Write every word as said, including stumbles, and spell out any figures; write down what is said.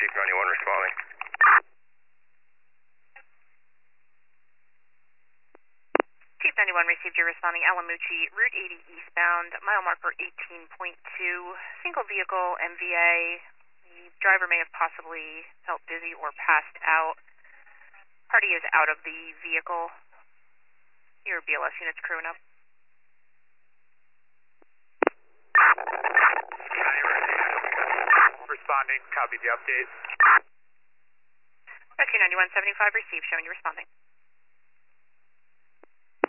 Chief ninety-one responding. Chief ninety-one received your responding. Alamucci, Route eighty eastbound, mile marker eighteen point two, single vehicle M V A. The driver may have possibly felt dizzy or passed out. Party is out of the vehicle. Your B L S units crewing up. Responding, copy the update. Rescue ninety-one seventy-five received, showing you responding.